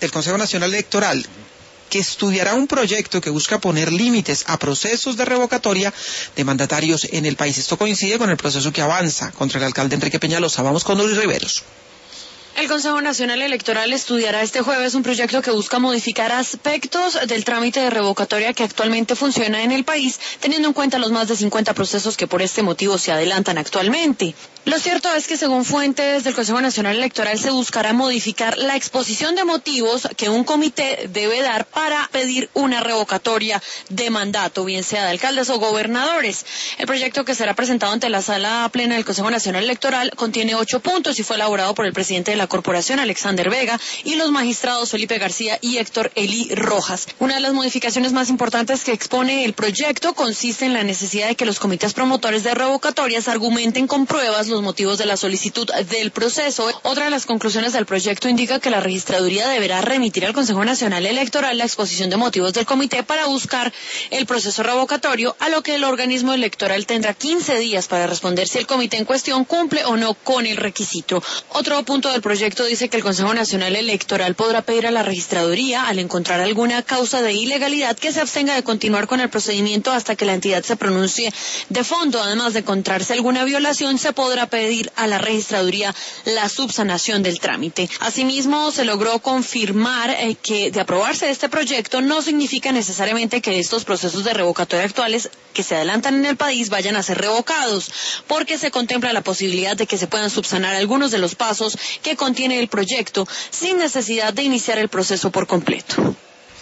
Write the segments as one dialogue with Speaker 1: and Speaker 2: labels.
Speaker 1: del Consejo Nacional Electoral, que estudiará un proyecto que busca poner límites a procesos de revocatoria de mandatarios en el país. Esto coincide con el proceso que avanza contra el alcalde Enrique Peñalosa. Vamos con Luis Riveros.
Speaker 2: El Consejo Nacional Electoral estudiará este jueves un proyecto que busca modificar aspectos del trámite de revocatoria que actualmente funciona en el país, teniendo en cuenta los más de 50 procesos que por este motivo se adelantan actualmente. Lo cierto es que según fuentes del Consejo Nacional Electoral se buscará modificar la exposición de motivos que un comité debe dar para pedir una revocatoria de mandato, bien sea de alcaldes o gobernadores. El proyecto, que será presentado ante la sala plena del Consejo Nacional Electoral, contiene 8 puntos y fue elaborado por el presidente de la corporación, Alexander Vega, y los magistrados Felipe García y Héctor Eli Rojas. Una de las modificaciones más importantes que expone el proyecto consiste en la necesidad de que los comités promotores de revocatorias argumenten con pruebas los motivos de la solicitud del proceso. Otra de las conclusiones del proyecto indica que la registraduría deberá remitir al Consejo Nacional Electoral la exposición de motivos del comité para buscar el proceso revocatorio, a lo que el organismo electoral tendrá 15 días para responder si el comité en cuestión cumple o no con el requisito. Otro punto del proyecto dice que el Consejo Nacional Electoral podrá pedir a la registraduría, al encontrar alguna causa de ilegalidad, que se abstenga de continuar con el procedimiento hasta que la entidad se pronuncie de fondo. Además de encontrarse alguna violación, se podrá pedir a la registraduría la subsanación del trámite. Asimismo, se logró confirmar que de aprobarse este proyecto no significa necesariamente que estos procesos de revocatoria actuales que se adelantan en el país vayan a ser revocados, porque se contempla la posibilidad de que se puedan subsanar algunos de los pasos que contiene el proyecto sin necesidad de iniciar el proceso por completo.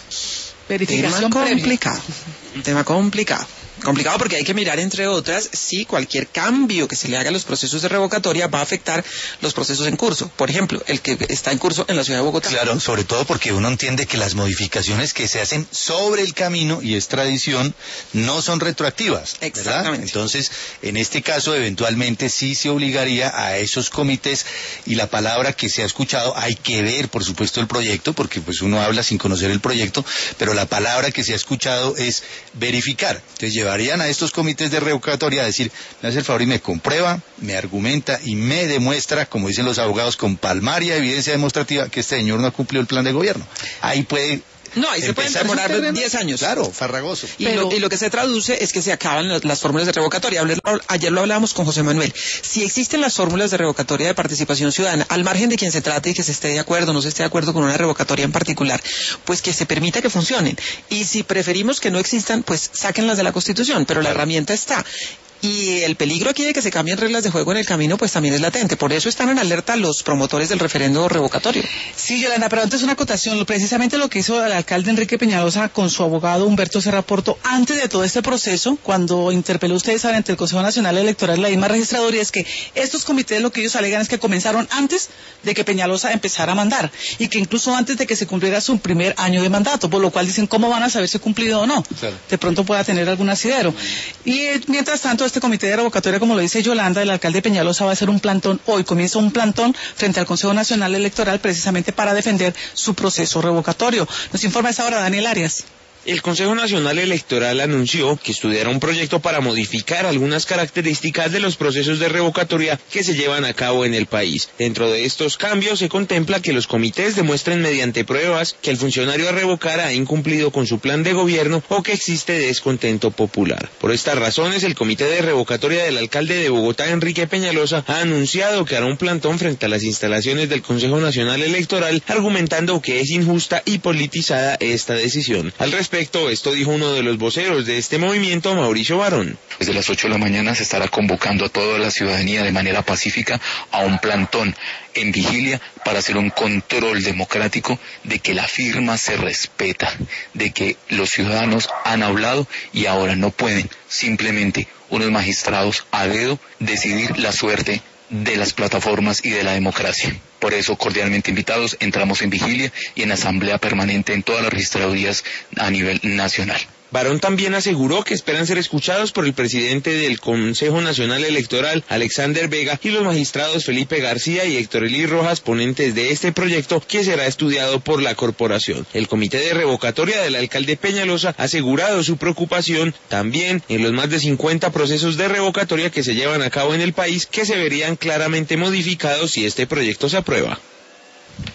Speaker 1: Verificación complicado. Tema complicado. Complicado porque hay que mirar, entre otras, si cualquier cambio que se le haga a los procesos de revocatoria va a afectar los procesos en curso. Por ejemplo, el que está en curso en la ciudad de Bogotá.
Speaker 3: Claro, sobre todo porque uno entiende que las modificaciones que se hacen sobre el camino, y es tradición, no son retroactivas, ¿verdad?
Speaker 1: Exactamente.
Speaker 3: Entonces, en este caso, eventualmente sí se obligaría a esos comités, y la palabra que se ha escuchado, hay que ver, por supuesto, el proyecto, porque pues uno habla sin conocer el proyecto, pero la palabra que se ha escuchado es verificar. Entonces, llevarían a estos comités de revocatoria a decir, me hace el favor y me comprueba, me argumenta y me demuestra, como dicen los abogados, con palmaria evidencia demostrativa, que este señor no ha cumplido el plan de gobierno. Ahí puede...
Speaker 1: No, ahí se pueden demorar 10 años.
Speaker 3: Claro, farragoso.
Speaker 1: Y lo que se traduce es que se acaban las fórmulas de revocatoria. Ayer lo hablábamos con José Manuel. Si existen las fórmulas de revocatoria de participación ciudadana, al margen de quien se trate y que se esté de acuerdo o no se esté de acuerdo con una revocatoria en particular, pues que se permita que funcionen. Y si preferimos que no existan, pues sáquenlas de la Constitución, pero la herramienta está. Y el peligro aquí de que se cambien reglas de juego en el camino, pues también es latente. Por eso están en alerta los promotores del referendo revocatorio.
Speaker 4: Sí, Yolanda, pero antes una acotación. Precisamente lo que hizo el alcalde Enrique Peñalosa con su abogado Humberto Serra Porto antes de todo este proceso, cuando interpeló, ustedes saben, ante el Consejo Nacional Electoral, la misma registraduría, es que estos comités lo que ellos alegan es que comenzaron antes de que Peñalosa empezara a mandar, y que incluso antes de que se cumpliera su primer año de mandato, por lo cual dicen, ¿cómo van a saber si cumplido o no? Claro. De pronto pueda tener algún asidero. Y mientras tanto, este comité de revocatoria, como lo dice Yolanda, el alcalde Peñalosa va a hacer un plantón, hoy comienza un plantón frente al Consejo Nacional Electoral, precisamente para defender su proceso revocatorio. Nos informa a esa hora Daniel Arias.
Speaker 5: El Consejo Nacional Electoral anunció que estudiará un proyecto para modificar algunas características de los procesos de revocatoria que se llevan a cabo en el país. Dentro de estos cambios se contempla que los comités demuestren mediante pruebas que el funcionario a revocar ha incumplido con su plan de gobierno o que existe descontento popular. Por estas razones, el Comité de Revocatoria del alcalde de Bogotá, Enrique Peñalosa, ha anunciado que hará un plantón frente a las instalaciones del Consejo Nacional Electoral, argumentando que es injusta y politizada esta decisión. Al respecto, esto dijo uno de los voceros de este movimiento, Mauricio Barón.
Speaker 6: Desde las 8 de la mañana se estará convocando a toda la ciudadanía de manera pacífica a un plantón en vigilia para hacer un control democrático de que la firma se respeta, de que los ciudadanos han hablado y ahora no pueden simplemente unos magistrados a dedo decidir la suerte de las plataformas y de la democracia. Por eso, cordialmente invitados, entramos en vigilia y en asamblea permanente en todas las registradurías a nivel nacional.
Speaker 5: Barón también aseguró que esperan ser escuchados por el presidente del Consejo Nacional Electoral, Alexander Vega, y los magistrados Felipe García y Héctor Eli Rojas, ponentes de este proyecto que será estudiado por la corporación. El comité de revocatoria del alcalde Peñalosa ha asegurado su preocupación también en los más de 50 procesos de revocatoria que se llevan a cabo en el país, que se verían claramente modificados si este proyecto se aprueba.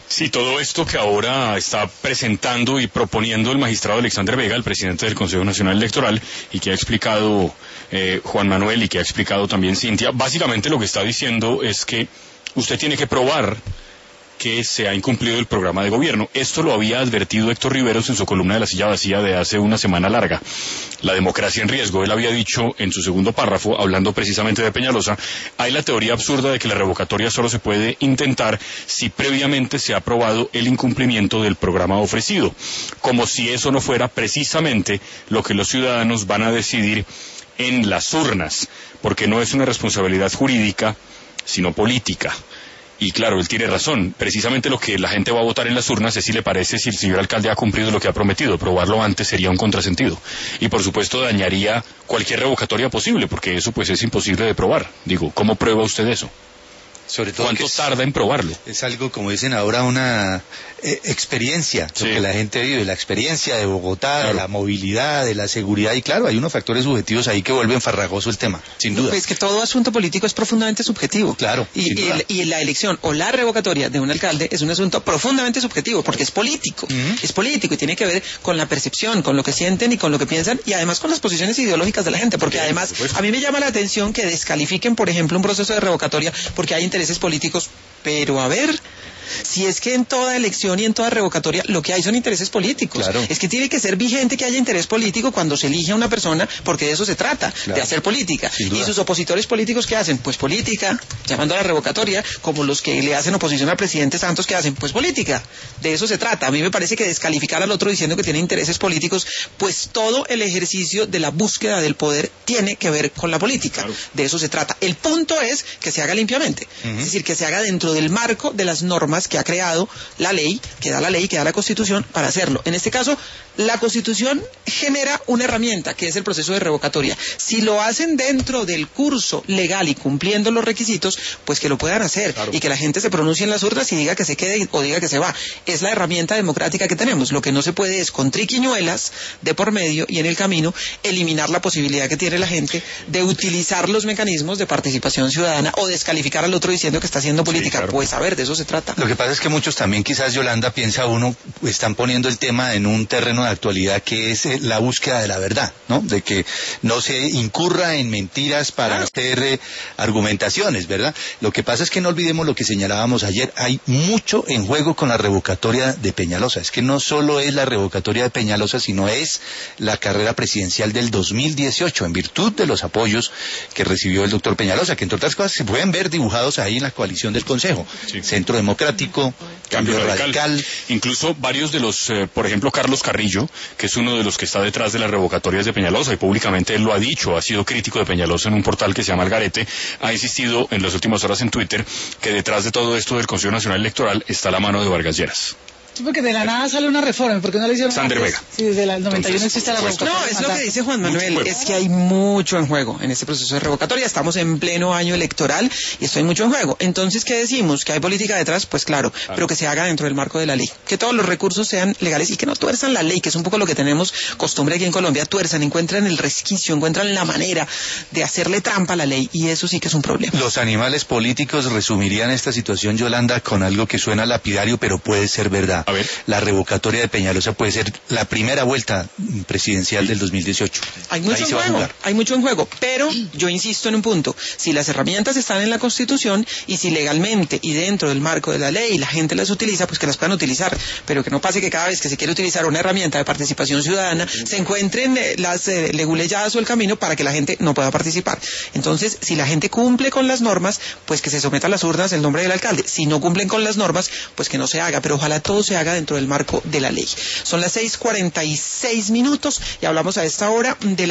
Speaker 7: Sí, todo esto que ahora está presentando y proponiendo el magistrado Alexander Vega, el presidente del Consejo Nacional Electoral, y que ha explicado Juan Manuel y que ha explicado también Cintia, básicamente lo que está diciendo es que usted tiene que probar que se ha incumplido el programa de gobierno. Esto lo había advertido Héctor Riveros en su columna de La Silla Vacía de hace una semana larga. La democracia en riesgo. Él había dicho en su segundo párrafo, hablando precisamente de Peñalosa, hay la teoría absurda de que la revocatoria solo se puede intentar si previamente se ha aprobado el incumplimiento del programa ofrecido, como si eso no fuera precisamente lo que los ciudadanos van a decidir en las urnas, porque no es una responsabilidad jurídica, sino política. Y claro, él tiene razón. Precisamente lo que la gente va a votar en las urnas es si le parece si el señor alcalde ha cumplido lo que ha prometido. Probarlo antes sería un contrasentido. Y por supuesto dañaría cualquier revocatoria posible, porque eso pues es imposible de probar. Digo, ¿cómo prueba usted eso?
Speaker 3: Sobre todo
Speaker 7: ¿Cuánto tarda en probarlo?
Speaker 3: Es algo, como dicen ahora, una experiencia,
Speaker 7: sí,
Speaker 3: lo que la gente vive, la experiencia de Bogotá,
Speaker 7: claro,
Speaker 3: de la movilidad, de la seguridad, y claro, hay unos factores subjetivos ahí que vuelven farragoso el tema, sin duda.
Speaker 1: Pues que todo asunto político es profundamente subjetivo.
Speaker 3: Claro,
Speaker 1: y la elección o la revocatoria de un alcalde es un asunto profundamente subjetivo, porque es político. Es político y tiene que ver con la percepción, con lo que sienten y con lo que piensan, y además con las posiciones ideológicas de la gente, porque además a mí me llama la atención que descalifiquen, por ejemplo, un proceso de revocatoria porque hay intereses políticos, pero a ver, si es que en toda elección y en toda revocatoria lo que hay son intereses políticos.
Speaker 3: Claro.
Speaker 1: Es que tiene que ser vigente que haya interés político cuando se elige a una persona, porque de eso se trata, claro, de hacer política. Y sus opositores políticos, ¿qué hacen? Pues política, llamando a la revocatoria, como los que le hacen oposición al presidente Santos, ¿qué hacen? Pues política. De eso se trata. A mí me parece que descalificar al otro diciendo que tiene intereses políticos, pues todo el ejercicio de la búsqueda del poder tiene que ver con la política. Claro. De eso se trata. El punto es que se haga limpiamente. Es decir, que se haga dentro del marco de las normas que ha creado la ley, que da la Constitución para hacerlo. En este caso, la Constitución genera una herramienta que es el proceso de revocatoria. Si lo hacen dentro del curso legal y cumpliendo los requisitos, pues que lo puedan hacer, claro, y que la gente se pronuncie en las urnas y diga que se quede o diga que se va. Es la herramienta democrática que tenemos. Lo que no se puede es con triquiñuelas de por medio y en el camino eliminar la posibilidad que tiene la gente de utilizar los mecanismos de participación ciudadana o descalificar al otro diciendo que está haciendo política. Sí, claro. Pues a ver, de eso se trata.
Speaker 3: Lo que pasa es que muchos también, quizás, Yolanda, piensa uno, están poniendo el tema en un terreno de actualidad que es la búsqueda de la verdad, ¿no? De que no se incurra en mentiras para hacer argumentaciones, ¿verdad? Lo que pasa es que no olvidemos lo que señalábamos ayer, hay mucho en juego con la revocatoria de Peñalosa. Es que no solo es la revocatoria de Peñalosa, sino es la carrera presidencial del 2018, en virtud de los apoyos que recibió el doctor Peñalosa, que entre otras cosas se pueden ver dibujados ahí en la coalición del Consejo. Sí. Centro Democrático, Cambio Radical.
Speaker 7: Incluso varios de los, por ejemplo, Carlos Carrillo, que es uno de los que está detrás de las revocatorias de Peñalosa, y públicamente él lo ha dicho, ha sido crítico de Peñalosa en un portal que se llama Algarete, ha insistido en las últimas horas en Twitter que detrás de todo esto del Consejo Nacional Electoral está la mano de Vargas Lleras.
Speaker 4: Sí, porque de la nada sale una reforma, ¿por qué no le hicieron?
Speaker 7: Sander Vega.
Speaker 4: Sí, desde el 91 existe la revocatoria.
Speaker 1: No, es lo que dice Juan Manuel, es que hay mucho en juego en este proceso de revocatoria, estamos en pleno año electoral y esto hay mucho en juego. Entonces, ¿qué decimos? ¿Que hay política detrás? Pues claro, pero que se haga dentro del marco de la ley, que todos los recursos sean legales y que no tuerzan la ley, que es un poco lo que tenemos costumbre aquí en Colombia, tuerzan, encuentran el resquicio, encuentran la manera de hacerle trampa a la ley, y eso sí que es un problema.
Speaker 3: Los animales políticos resumirían esta situación, Yolanda, con algo que suena lapidario, pero puede ser verdad.
Speaker 7: A ver.
Speaker 3: La revocatoria de Peñalosa puede ser la primera vuelta presidencial del 2018.
Speaker 1: Hay mucho en juego, pero yo insisto en un punto, si las herramientas están en la Constitución y si legalmente y dentro del marco de la ley la gente las utiliza, pues que las puedan utilizar, pero que no pase que cada vez que se quiere utilizar una herramienta de participación ciudadana se encuentren las leguleyadas o el camino para que la gente no pueda participar. Entonces, si la gente cumple con las normas, pues que se someta a las urnas el nombre del alcalde. Si no cumplen con las normas, pues que no se haga, pero ojalá todo se haga dentro del marco de la ley. Son las 6:46 y hablamos a esta hora de la